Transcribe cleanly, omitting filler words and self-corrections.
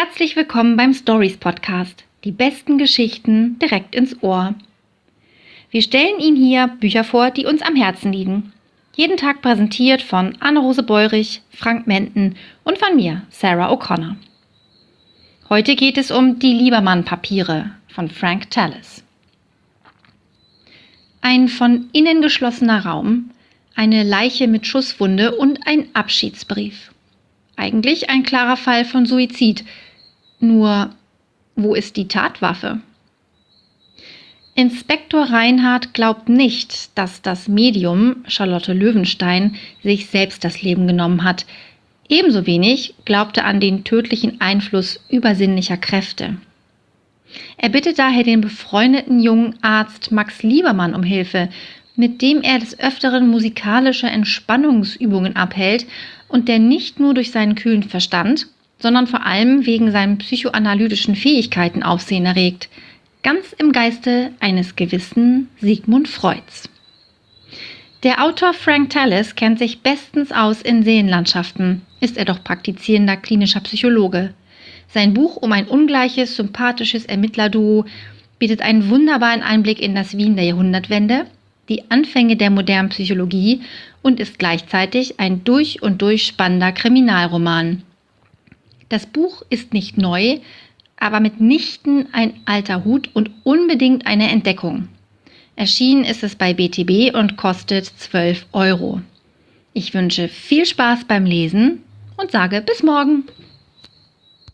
Herzlich willkommen beim Stories Podcast. Die besten Geschichten direkt ins Ohr. Wir stellen Ihnen hier Bücher vor, die uns am Herzen liegen. Jeden Tag präsentiert von Anne-Rose Beurich, Frank Menten und von mir, Sarah O'Connor. Heute geht es um Die Liebermann-Papiere von Frank Tallis. Ein von innen geschlossener Raum, eine Leiche mit Schusswunde und ein Abschiedsbrief. Eigentlich ein klarer Fall von Suizid. Nur, wo ist die Tatwaffe? Inspektor Reinhardt glaubt nicht, dass das Medium, Charlotte Löwenstein, sich selbst das Leben genommen hat. Ebenso wenig glaubt er an den tödlichen Einfluss übersinnlicher Kräfte. Er bittet daher den befreundeten jungen Arzt Max Liebermann um Hilfe, mit dem er des Öfteren musikalische Entspannungsübungen abhält und der nicht nur durch seinen kühlen Verstand, sondern vor allem wegen seinen psychoanalytischen Fähigkeiten Aufsehen erregt, ganz im Geiste eines gewissen Sigmund Freuds. Der Autor Frank Tallis kennt sich bestens aus in Seelenlandschaften, ist er doch praktizierender klinischer Psychologe. Sein Buch um ein ungleiches, sympathisches Ermittlerduo bietet einen wunderbaren Einblick in das Wien der Jahrhundertwende, die Anfänge der modernen Psychologie und ist gleichzeitig ein durch und durch spannender Kriminalroman. Das Buch ist nicht neu, aber mitnichten ein alter Hut und unbedingt eine Entdeckung. Erschienen ist es bei BTB und kostet 12 €. Ich wünsche viel Spaß beim Lesen und sage bis morgen.